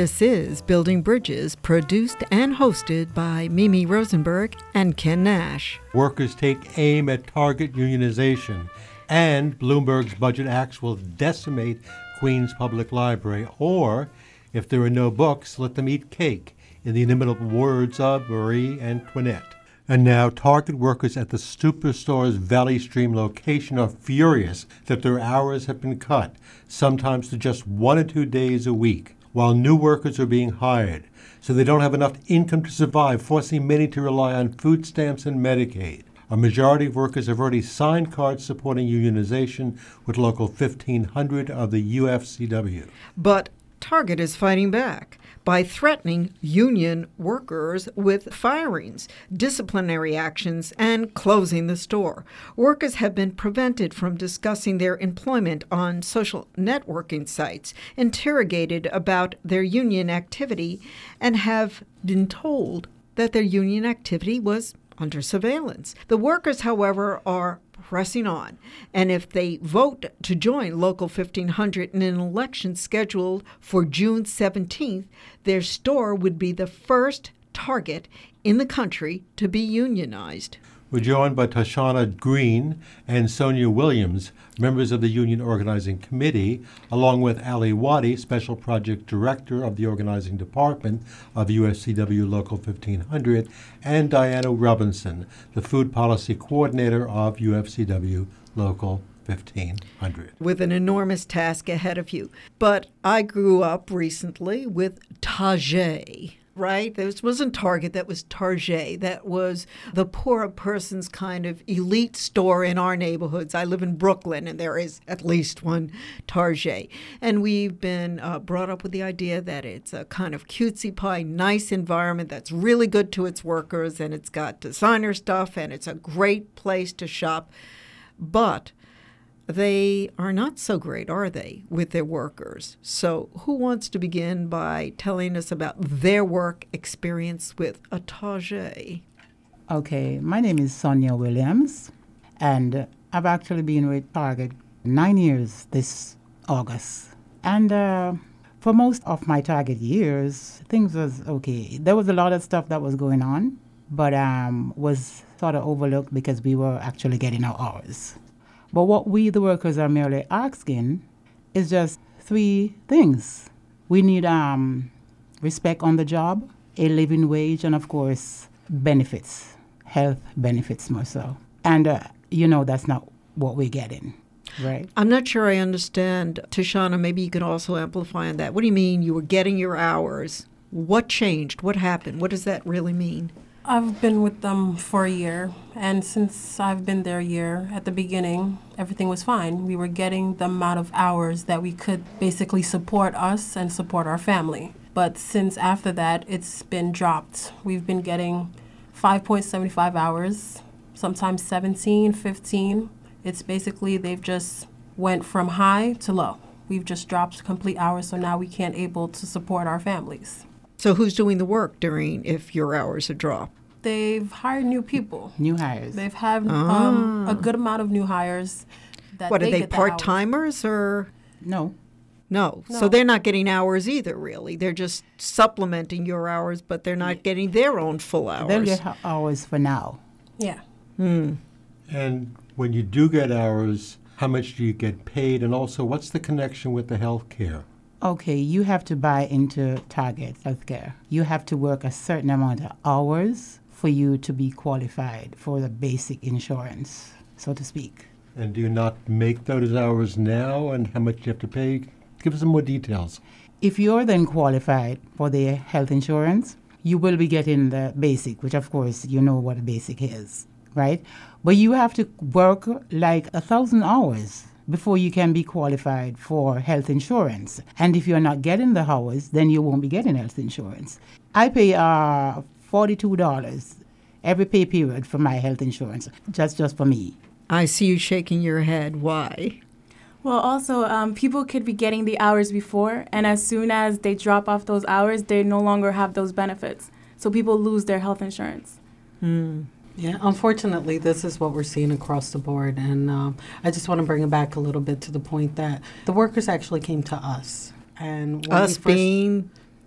This is Building Bridges, produced and hosted by Mimi Rosenberg and Ken Nash. Workers take aim at target unionization, and Bloomberg's budget acts will decimate Queens Public Library, or, if there are no books, let them eat cake, in the inimitable words of Marie Antoinette. And now, Target workers at the Superstore's Valley Stream location are furious that their hours have been cut, sometimes to just 1 or 2 days a week, while new workers are being hired. So they don't have enough income to survive, forcing many to rely on food stamps and Medicaid. A majority of workers have already signed cards supporting unionization with Local 1500 of the UFCW. But Target is fighting back by threatening union workers with firings, disciplinary actions, and closing the store. Workers have been prevented from discussing their employment on social networking sites, interrogated about their union activity, and have been told that their union activity was under surveillance. The workers, however, are pressing on, and if they vote to join Local 1500 in an election scheduled for June 17th, their store would be the first Target in the country to be unionized. We're joined by Tashana Green and Sonia Williams, members of the Union Organizing Committee, along with Ali Wadi, Special Project Director of the Organizing Department of UFCW Local 1500, and Diana Robinson, the Food Policy Coordinator of UFCW Local 1500. With an enormous task ahead of you. But I grew up recently with Target. Right? This wasn't Target, that was Target. That was the poor person's kind of elite store in our neighborhoods. I live in Brooklyn, and there is at least one Target. And we've been brought up with the idea that it's a kind of cutesy pie, nice environment that's really good to its workers, and it's got designer stuff, and it's a great place to shop. But they are not so great, are they, with their workers? So who wants to begin by telling us about their work experience with a Target? Okay, my name is Sonia Williams, and I've actually been with Target 9 years this August. And for most of my Target years, things was okay. There was a lot of stuff that was going on, but was sort of overlooked because we were actually getting our hours. But what we, the workers, are merely asking is just 3 things. We need respect on the job, a living wage, and, of course, benefits, health benefits more so. And, that's not what we're getting, right? I'm not sure I understand. Tashana, maybe you can also amplify on that. What do you mean you were getting your hours? What changed? What happened? What does that really mean? I've been with them for a year, and since I've been there a year, at the beginning, everything was fine. We were getting the amount of hours that we could basically support us and support our family. But since after that, it's been dropped. We've been getting 5.75 hours, sometimes 17, 15. It's basically they've just went from high to low. We've just dropped complete hours, so now we can't able to support our families. So who's doing the work if your hours are dropped? They've hired new people. New hires. They've had a good amount of new hires. What, are they part-timers or? No. So they're not getting hours either, really. They're just supplementing your hours, but they're not getting their own full hours. They'll get hours for now. Yeah. And when you do get hours, how much do you get paid? And also, what's the connection with the health care? Okay, you have to buy into Target Healthcare. You have to work a certain amount of hours for you to be qualified for the basic insurance, so to speak. And do you not make those hours now, and how much do you have to pay? Give us some more details. If you're then qualified for the health insurance, you will be getting the basic, which of course you know what a basic is, right? But you have to work like 1,000 hours before you can be qualified for health insurance. And if you're not getting the hours, then you won't be getting health insurance. I pay $42 every pay period for my health insurance, just for me. I see you shaking your head. Why? Well, also, people could be getting the hours before, and as soon as they drop off those hours, they no longer have those benefits. So people lose their health insurance. Yeah, unfortunately, this is what we're seeing across the board. And I just want to bring it back a little bit to the point that the workers actually came to us. And when us being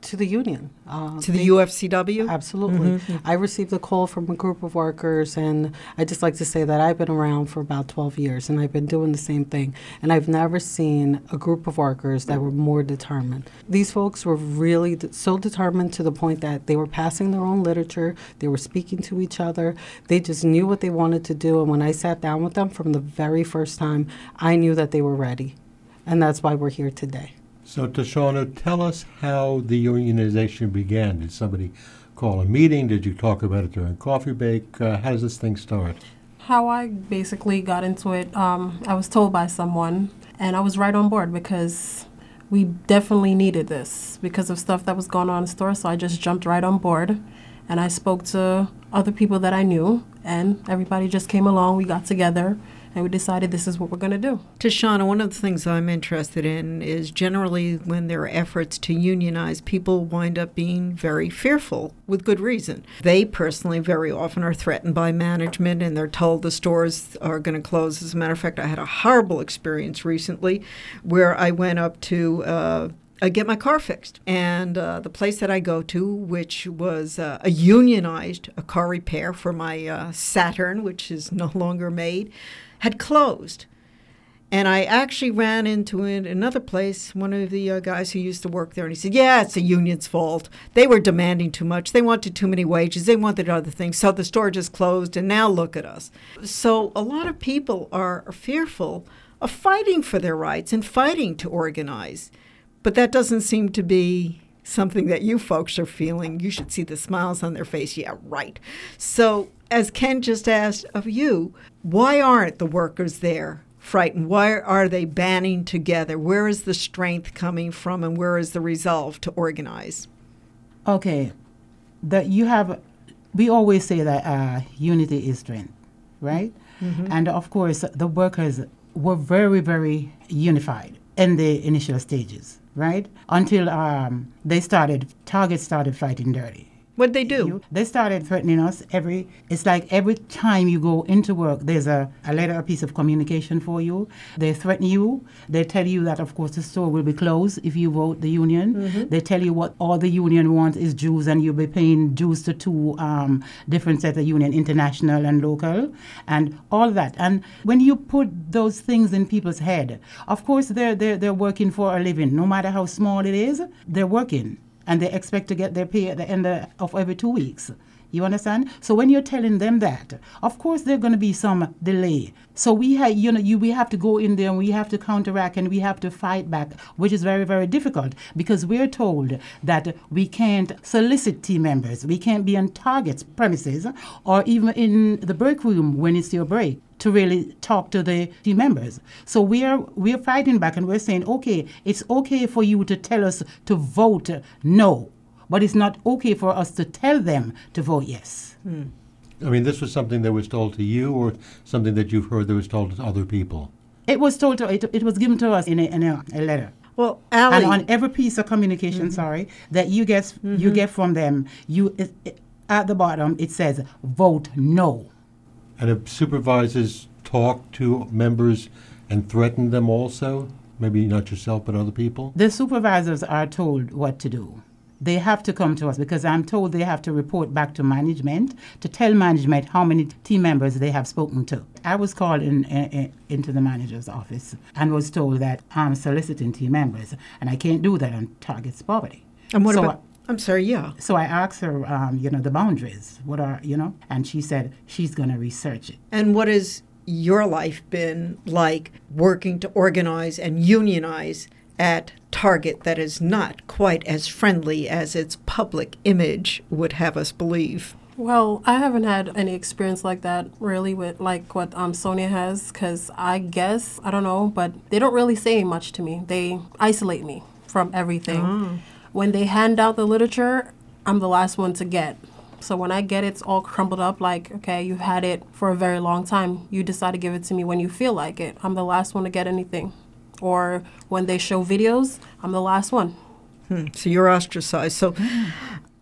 To the union. To the UFCW? Absolutely. I received a call from a group of workers, and I just like to say that I've been around for about 12 years, and I've been doing the same thing. And I've never seen a group of workers that were more determined. These folks were really so determined to the point that they were passing their own literature, they were speaking to each other, they just knew what they wanted to do. And when I sat down with them from the very first time, I knew that they were ready. And that's why we're here today. So, Tashana, tell us how the unionization began. Did somebody call a meeting? Did you talk about it during coffee break? How does this thing start? How I basically got into it, I was told by someone, and I was right on board because we definitely needed this because of stuff that was going on in the store. So I just jumped right on board, and I spoke to other people that I knew, and everybody just came along. We got together, and we decided this is what we're going to do. Tashana, one of the things I'm interested in is generally when there are efforts to unionize, people wind up being very fearful with good reason. They personally very often are threatened by management and they're told the stores are going to close. As a matter of fact, I had a horrible experience recently where I went up to get my car fixed. And the place that I go to, which was a unionized car repair for my Saturn, which is no longer made, had closed. And I actually ran into another place, one of the guys who used to work there, and he said, yeah, it's the union's fault. They were demanding too much. They wanted too many wages. They wanted other things. So the store just closed, and now look at us. So a lot of people are fearful of fighting for their rights and fighting to organize. But that doesn't seem to be something that you folks are feeling. You should see the smiles on their face. Yeah, right. So as Ken just asked of you, why aren't the workers there frightened? Why are they banding together? Where is the strength coming from, and where is the resolve to organize? Okay, we always say that unity is strength, right? Mm-hmm. And of course, the workers were very, very unified in the initial stages, right? Until Target started fighting dirty. What'd they do? They started threatening us it's like every time you go into work, there's a letter, a piece of communication for you. They threaten you. They tell you that, of course, the store will be closed if you vote the union. Mm-hmm. They tell you what all the union wants is dues, and you'll be paying dues to two different sets of union, international and local, and all that. And when you put those things in people's head, of course, they're working for a living. No matter how small it is, they're working. And they expect to get their pay at the end of every 2 weeks. You understand? So when you're telling them that, of course there's going to be some delay. So we have to go in there and we have to counteract and we have to fight back, which is very, very difficult because we're told that we can't solicit team members. We can't be on Target's premises or even in the break room when it's your break to really talk to the team members. So we're fighting back and we're saying, okay, it's okay for you to tell us to vote no, but it's not okay for us to tell them to vote yes. I mean, this was something that was told to you or something that you've heard that was told to other people? It was told to, it was given to us in a letter. Well, Allie, and on every piece of communication, that you get from them, at the bottom it says vote no. And if supervisors talk to members and threaten them also, maybe not yourself but other people? The supervisors are told what to do. They have to come to us because I'm told they have to report back to management to tell management how many team members they have spoken to. I was called into the manager's office and was told that I'm soliciting team members and I can't do that on Target's property. And what about... I'm sorry, yeah. So I asked her, the boundaries, what are, and she said she's going to research it. And what has your life been like working to organize and unionize at Target that is not quite as friendly as its public image would have us believe? Well, I haven't had any experience like that really with like what Sonia has because I guess, I don't know, but they don't really say much to me. They isolate me from everything. Oh. When they hand out the literature, I'm the last one to get. So when I get it, it's all crumbled up like, okay, you've had it for a very long time. You decide to give it to me when you feel like it. I'm the last one to get anything. Or when they show videos, I'm the last one. So you're ostracized. So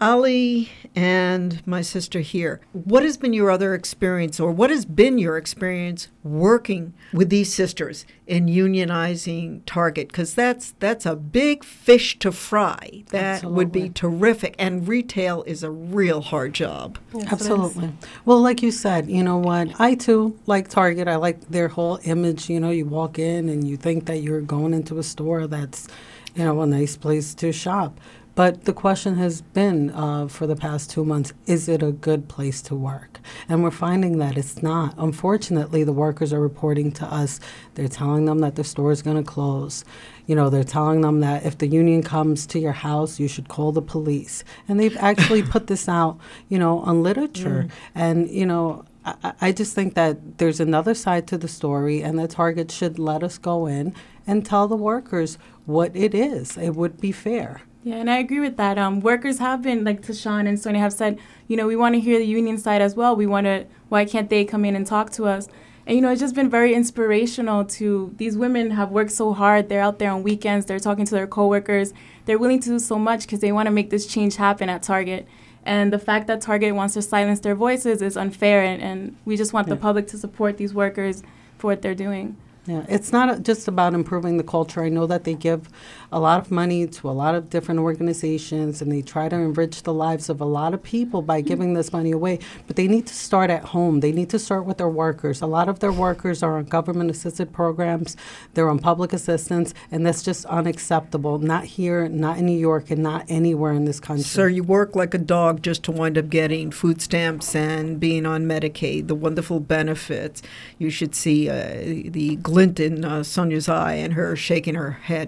Ali and my sister here, what has been your other experience, or what has been your experience working with these sisters in unionizing Target? Because that's a big fish to fry. That would be terrific. And retail is a real hard job. Yes, Absolutely. Well, like you said, you know what? I too like Target. I like their whole image. You know, you walk in and you think that you're going into a store that's, you know, a nice place to shop. But the question has been for the past 2 months, is it a good place to work? And we're finding that it's not. Unfortunately, the workers are reporting to us. They're telling them that the store is going to close. You know, they're telling them that if the union comes to your house, you should call the police. And they've actually put this out, you know, on literature. And, you know, I just think that there's another side to the story, and that Target should let us go in and tell the workers what it is. It would be fair. Yeah, and I agree with that. Workers have been, like Tashawn and Sonia have said, you know, we want to hear the union side as well. Why can't they come in and talk to us? And, you know, it's just been very inspirational to, these women have worked so hard. They're out there on weekends. They're talking to their coworkers. They're willing to do so much because they want to make this change happen at Target. And the fact that Target wants to silence their voices is unfair, and we just want the public to support these workers for what they're doing. Yeah, it's not just about improving the culture. I know that they give a lot of money to a lot of different organizations, and they try to enrich the lives of a lot of people by giving this money away. But they need to start at home. They need to start with their workers. A lot of their workers are on government-assisted programs. They're on public assistance, and that's just unacceptable. Not here, not in New York, and not anywhere in this country. Sir, you work like a dog just to wind up getting food stamps and being on Medicaid, the wonderful benefits. You should see the glint in Sonia's eye and her shaking her head.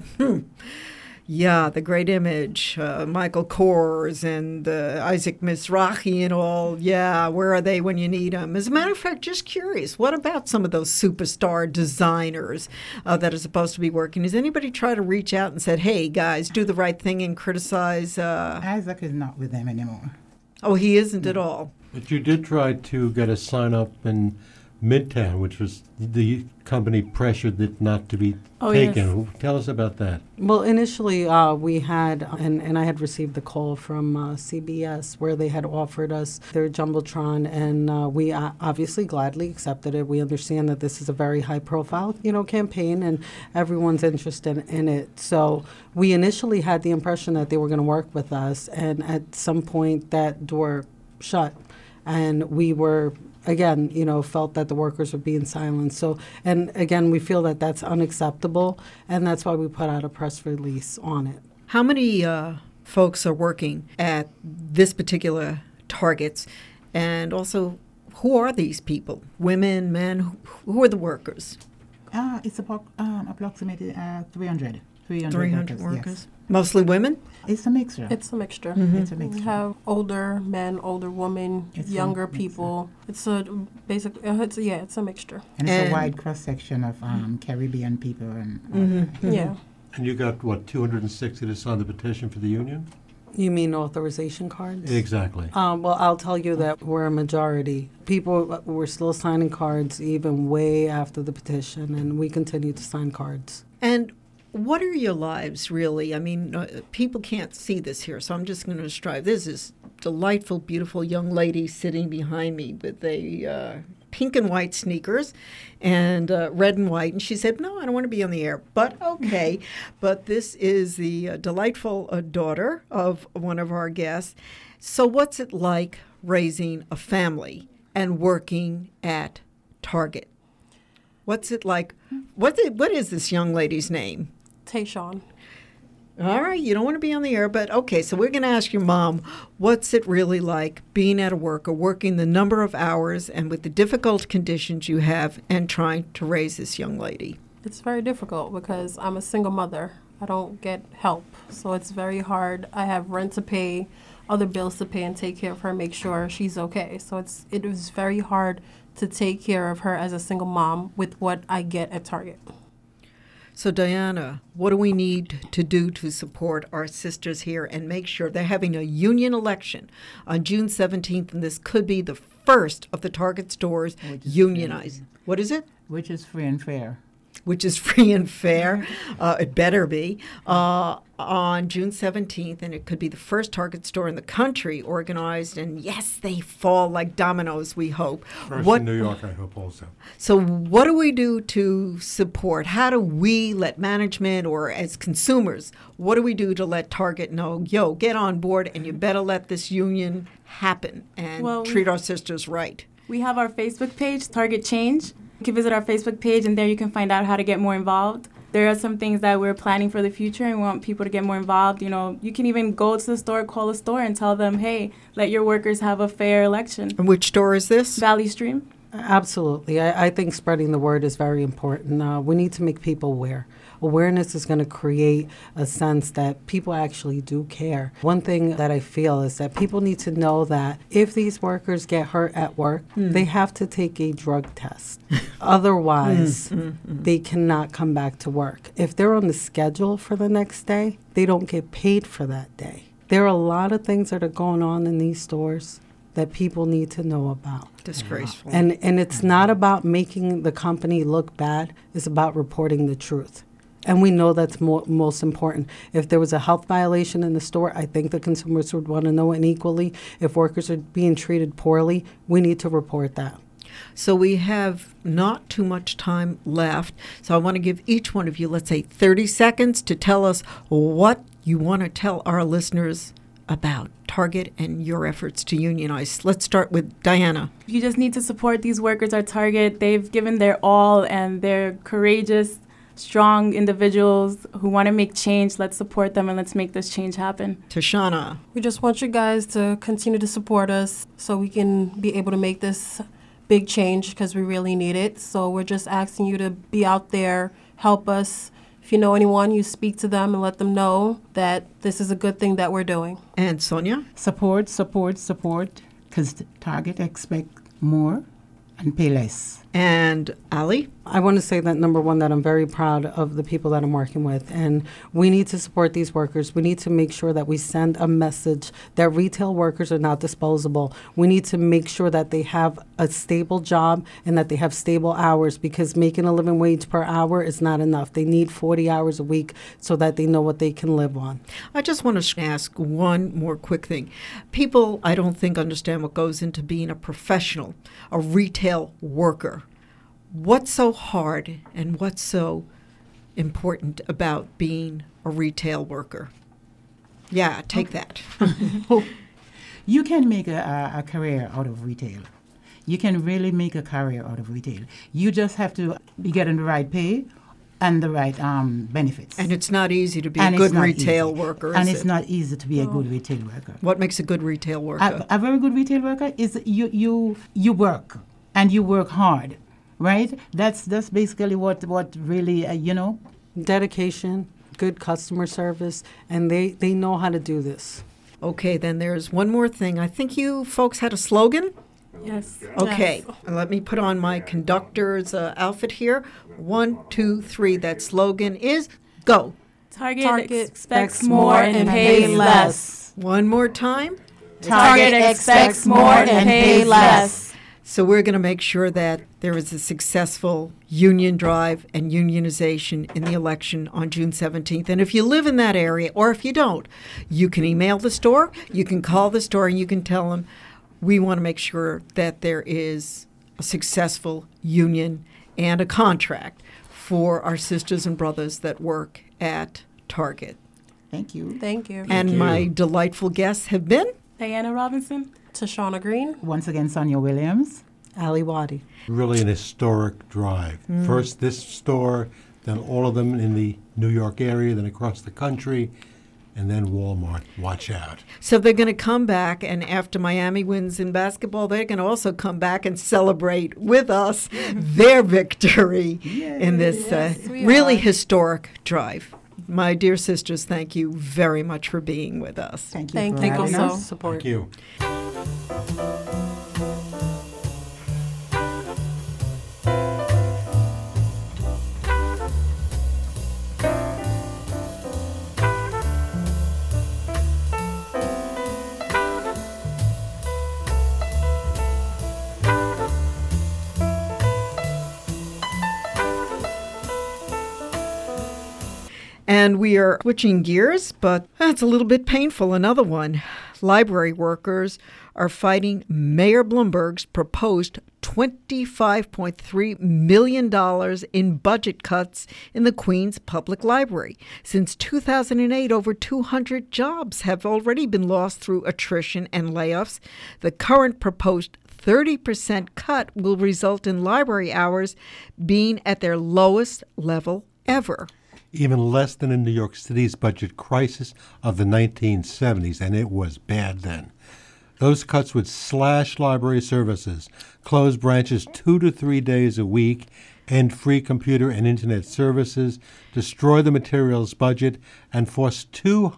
Yeah, the great image. Michael Kors and Isaac Mizrahi and all. Yeah, where are they when you need them? As a matter of fact, just curious, what about some of those superstar designers that are supposed to be working? Has anybody tried to reach out and said, hey, guys, do the right thing and criticize? Isaac is not with them anymore. Oh, he isn't at all. But you did try to get a sign up in Midtown, which was the company pressured it not to be taken. Yes. Tell us about that. Well, initially we had, and I had received a call from CBS where they had offered us their Jumbotron, and we obviously gladly accepted it. We understand that this is a very high-profile, you know, campaign, and everyone's interested in it. So we initially had the impression that they were going to work with us, and at some point that door shut, and we were, again, you know, felt that the workers were being silenced. So, and again, we feel that that's unacceptable, and that's why we put out a press release on it. How many folks are working at this particular Targets? And also, who are these people? Women, men? Who are the workers? It's about approximately 300. 300 workers. Yes. Mostly women? It's a mixture. It's a mixture. It's a We mixture. have older men, older women, It's a younger mixture. people. It's a basic. It's a mixture. And it's And- a wide cross section of Caribbean people and Yeah. And you got, 260 to sign the petition for the union? You mean authorization cards? Exactly. Well, I'll tell you that we're a majority. People were still signing cards even way after the petition, and we continue to sign cards. And what are your lives, really? I mean, people can't see this here, so I'm just going to strive. This is delightful, beautiful young lady sitting behind me with a pink and white sneakers and red and white. And she said, no, I don't want to be on the air. But okay. But this is the delightful daughter of one of our guests. So what's it like raising a family and working at Target? What's it like? What is this young lady's name? Tayshawn. All right, you don't want to be on the air, but okay, so we're going to ask your mom, what's it really like being at a work or working the number of hours and with the difficult conditions you have and trying to raise this young lady? It's very difficult because I'm a single mother. I don't get help, so it's very hard. I have rent to pay, other bills to pay, and take care of her, make sure she's okay. So it was very hard to take care of her as a single mom with what I get at Target. So, Diana, what do we need to do to support our sisters here and make sure they're having a union election on June 17th, and this could be the first of the Target stores unionized? What is it? which is free and fair. which is free and fair. It better be. On June 17th, and it could be the first Target store in the country organized, and yes, they fall like dominoes, we hope. First in New York, I hope also. So what do we do to support? How do we let management, or as consumers, what do we do to let Target know, yo, get on board and you better let this union happen and treat our sisters right? We have our Facebook page, Target Change. You can visit our Facebook page, and there you can find out how to get more involved. There are some things that we're planning for the future and we want people to get more involved. You know, you can even go to the store, call the store and tell them, hey, let your workers have a fair election. And which store is this? Valley Stream. Absolutely. I think spreading the word is very important. We need to make people aware. Awareness is going to create a sense that people actually do care. One thing that I feel is that people need to know that if these workers get hurt at work, they have to take a drug test. Otherwise, they cannot come back to work. If they're on the schedule for the next day, they don't get paid for that day. There are a lot of things that are going on in these stores that people need to know about. Disgraceful. And it's not about making the company look bad. It's about reporting the truth. And we know that's most important. If there was a health violation in the store, I think the consumers would want to know. And equally, if workers are being treated poorly, we need to report that. So we have not too much time left. So I want to give each one of you, let's say, 30 seconds to tell us what you want to tell our listeners about Target and your efforts to unionize. Let's start with Diana. You just need to support these workers at Target. They've given their all, and they're courageous, strong individuals who want to make change. Let's support them and let's make this change happen. Tashana. We just want you guys to continue to support us so we can be able to make this big change, because we really need it. So we're just asking you to be out there, help us. If you know anyone, you speak to them and let them know that this is a good thing that we're doing. And Sonia? Support, because Target expect more and pay less. And Ali? I want to say that, number one, that I'm very proud of the people that I'm working with. And we need to support these workers. We need to make sure that we send a message that retail workers are not disposable. We need to make sure that they have a stable job and that they have stable hours, because making a living wage per hour is not enough. They need 40 hours a week so that they know what they can live on. I just want to ask one more quick thing. People, I don't think, understand what goes into being a professional, a retail worker. What's so hard and what's so important about being a retail worker? Yeah, take that. You can make a career out of retail. You can really make a career out of retail. You just have to be getting the right pay and the right benefits. And it's not easy to be a good retail worker, is And it? it's not easy to be a good retail worker. What makes a good retail worker? A very good retail worker is you work, and you work hard. Right? That's basically what really, Dedication, good customer service, and they know how to do this. Okay, then there's one more thing. I think you folks had a slogan? Yes. Okay, Yes. let me put on my conductor's outfit here. 1, 2, 3. That slogan is go. Target expects more and pays less. One more time. Target expects more and pays less. So we're going to make sure that there is a successful union drive and unionization in the election on June 17th. And if you live in that area, or if you don't, you can email the store, you can call the store, and you can tell them, we want to make sure that there is a successful union and a contract for our sisters and brothers that work at Target. Thank you. Thank you. And my delightful guests have been Diana Robinson. Tashana Green. Once again, Sonia Williams. Ali Wadi. Really an historic drive. First this store, then all of them in the New York area, then across the country, and then Walmart. Watch out. So they're going to come back, and after Miami wins in basketball, they're going to also come back and celebrate with us their victory in this really historic drive. My dear sisters, thank you very much for being with us. Thank you. Thank for you having so. us. Support. Thank you. And we are switching gears, but that's a little bit painful. Another one. Library workers are fighting Mayor Bloomberg's proposed $25.3 million in budget cuts in the Queens Public Library. Since 2008, over 200 jobs have already been lost through attrition and layoffs. The current proposed 30% cut will result in library hours being at their lowest level ever. Even less than in New York City's budget crisis of the 1970s, and it was bad then. Those cuts would slash library services, close branches 2 to 3 days a week, end free computer and internet services, destroy the materials budget, and force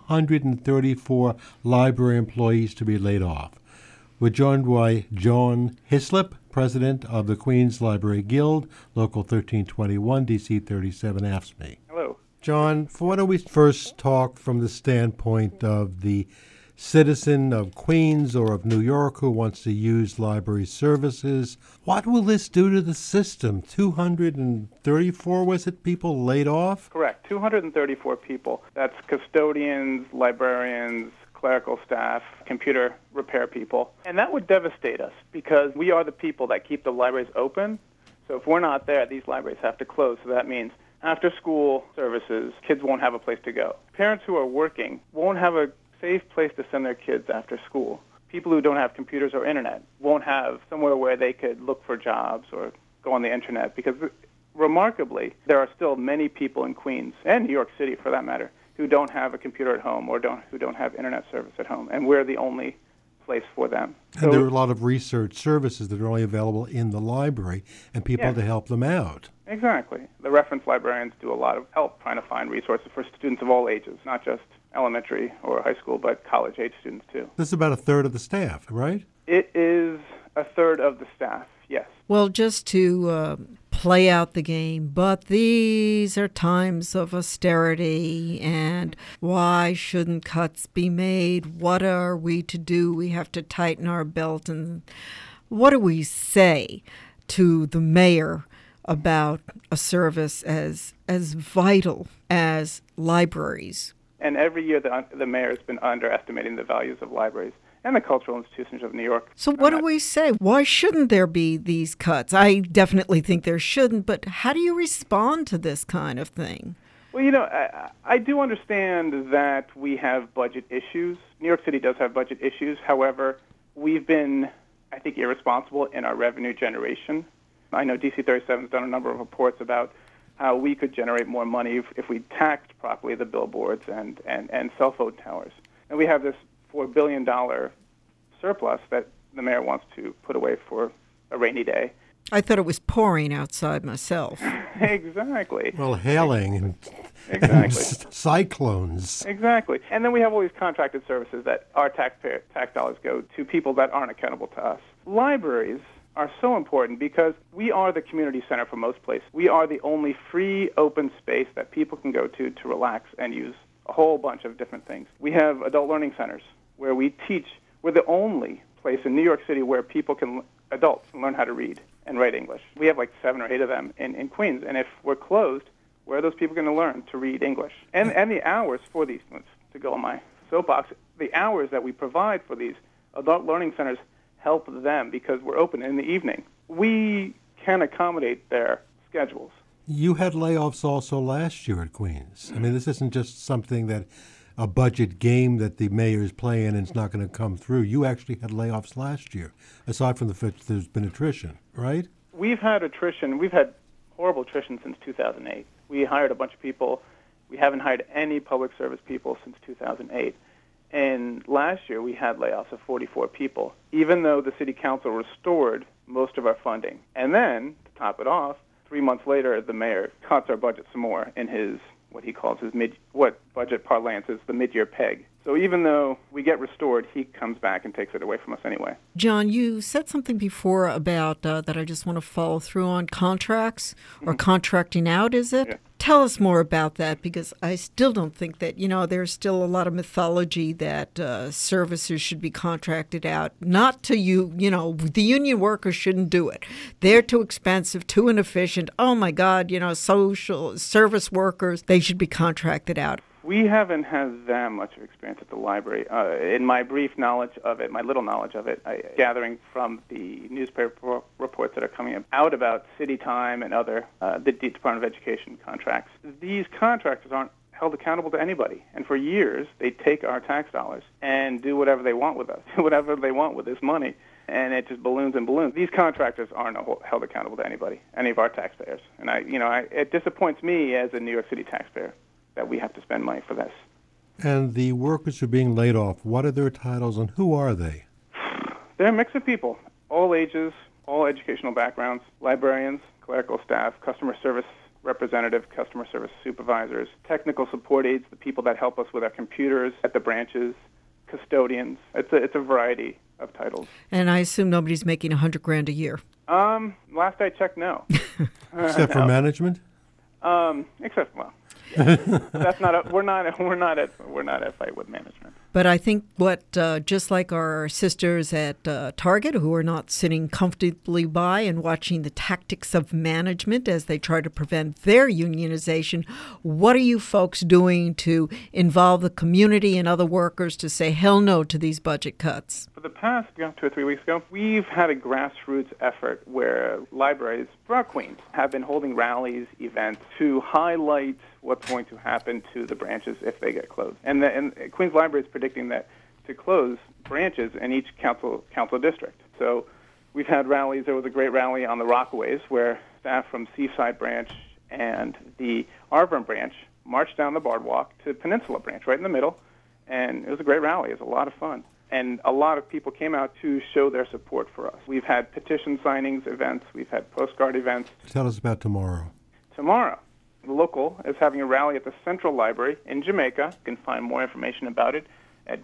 234 library employees to be laid off. We're joined by John Hislop, president of the Queens Library Guild, Local 1321, DC 37 AFSCME. Hello. John, why don't we first talk from the standpoint of the citizen of Queens or of New York who wants to use library services. What will this do to the system? 234, was it, people laid off? Correct. 234 people. That's custodians, librarians, clerical staff, computer repair people. And that would devastate us because we are the people that keep the libraries open. So if we're not there, these libraries have to close. So that means after school services, kids won't have a place to go. Parents who are working won't have a safe place to send their kids after school. People who don't have computers or internet won't have somewhere where they could look for jobs or go on the internet because, remarkably, there are still many people in Queens, and New York City for that matter, who don't have a computer at home or who don't have internet service at home, and we're the only place for them. And there are a lot of research services that are only available in the library and people to help them out. Exactly. The reference librarians do a lot of help trying to find resources for students of all ages, not just elementary or high school, but college-age students too. This is about a third of the staff, right? It is a third of the staff, yes. Well, just to play out the game, but these are times of austerity, and why shouldn't cuts be made? What are we to do? We have to tighten our belt. And what do we say to the mayor about a service as vital as libraries? And every year the mayor has been underestimating the values of libraries and the cultural institutions of New York. So what do we say? Why shouldn't there be these cuts? I definitely think there shouldn't, but how do you respond to this kind of thing? Well, you know, I do understand that we have budget issues. New York City does have budget issues. However, we've been, I think, irresponsible in our revenue generation. I know DC 37 has done a number of reports about how we could generate more money if we taxed properly the billboards and cell phone towers. And we have this $4 billion surplus that the mayor wants to put away for a rainy day. I thought it was pouring outside myself. Exactly. Well, hailing and cyclones. Exactly. And then we have all these contracted services that our tax dollars go to people that aren't accountable to us. Libraries are so important because we are the community center for most places. We are the only free, open space that people can go to relax and use a whole bunch of different things. We have adult learning centers where we teach. We're the only place in New York City where adults can learn how to read and write English. We have like 7 or 8 of them in Queens. And if we're closed, where are those people going to learn to read English? And the hours for these, to go on my soapbox, the hours that we provide for these adult learning centers help them because we're open in the evening. We can accommodate their schedules. You had layoffs also last year at Queens. I mean, this isn't just something that a budget game that the mayor is playing and it's not going to come through. You actually had layoffs last year, aside from the fact that there's been attrition, right? We've had attrition. We've had horrible attrition since 2008. We hired a bunch of people. We haven't hired any public service people since 2008. And last year, we had layoffs of 44 people, even though the city council restored most of our funding. And then, to top it off, 3 months later, the mayor cuts our budget some more in his, what he calls his what budget parlance is the mid-year peg. So even though we get restored, he comes back and takes it away from us anyway. John, you said something before about that I just want to follow through on contracts or contracting out, is it? Yeah. Tell us more about that, because I still don't think that, there's still a lot of mythology that services should be contracted out. Not to the union workers shouldn't do it. They're too expensive, too inefficient. Oh, my God, social service workers, they should be contracted out. We haven't had that much of experience at the library. In my brief knowledge of it, my little knowledge of it, gathering from the newspaper reports that are coming out about City Time and other, the Department of Education contracts, these contractors aren't held accountable to anybody. And for years, they take our tax dollars and do whatever they want with us, whatever they want with this money. And it just balloons and balloons. These contractors aren't held accountable to anybody, any of our taxpayers. And it disappoints me as a New York City taxpayer that we have to spend money for this. And the workers who are being laid off, what are their titles and who are they? They're a mix of people, all ages, all educational backgrounds, librarians, clerical staff, customer service representative, customer service supervisors, technical support aides, the people that help us with our computers at the branches, custodians. It's a variety of titles. And I assume nobody's making $100,000 a year. Last I checked, no. Except for management? That's not we're not at fight with management. But I think just like our sisters at Target, who are not sitting comfortably by and watching the tactics of management as they try to prevent their unionization, what are you folks doing to involve the community and other workers to say hell no to these budget cuts? For the past 2 or 3 weeks ago, we've had a grassroots effort where libraries throughout Queens have been holding rallies, events to highlight what's going to happen to the branches if they get closed. And Queens Library is predicting that to close branches in each council district. So we've had rallies. There was a great rally on the Rockaways where staff from Seaside Branch and the Arvern Branch marched down the boardwalk to Peninsula Branch, right in the middle. And it was a great rally. It was a lot of fun. And a lot of people came out to show their support for us. We've had petition signings events. We've had postcard events. Tell us about tomorrow. Tomorrow, the local is having a rally at the Central Library in Jamaica. You can find more information about it at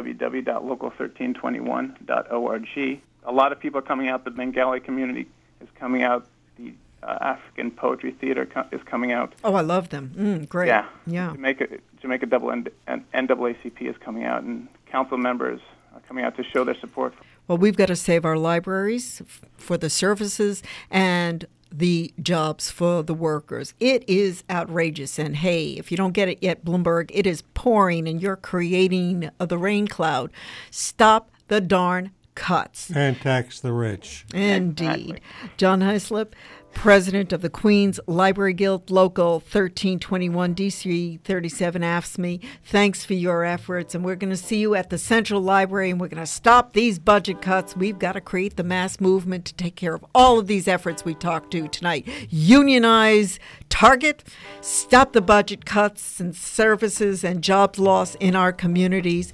www.local1321.org. A lot of people are coming out. The Bengali community is coming out. The African Poetry Theater is coming out. Oh, I love them. Great. Yeah. Jamaica Double and NAACP is coming out, and council members are coming out to show their support. Well, we've got to save our libraries for the services and the jobs for the workers. It is outrageous. And hey, if you don't get it yet, Bloomberg, it is pouring and you're creating the rain cloud. Stop the darn cuts. And tax the rich. Indeed. Exactly. John Hyslop, president of the Queens Library Guild, Local 1321, DC 37 AFSCME. Thanks for your efforts, and we're going to see you at the Central Library, and we're going to stop these budget cuts. We've got to create the mass movement to take care of all of these efforts we talked to tonight. Unionize Target, stop the budget cuts and services and jobs loss in our communities.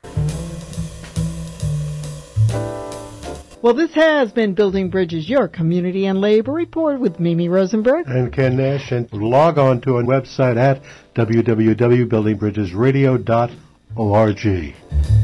Well, this has been Building Bridges, your community and labor report with Mimi Rosenberg and Ken Nash. And log on to our website at www.buildingbridgesradio.org.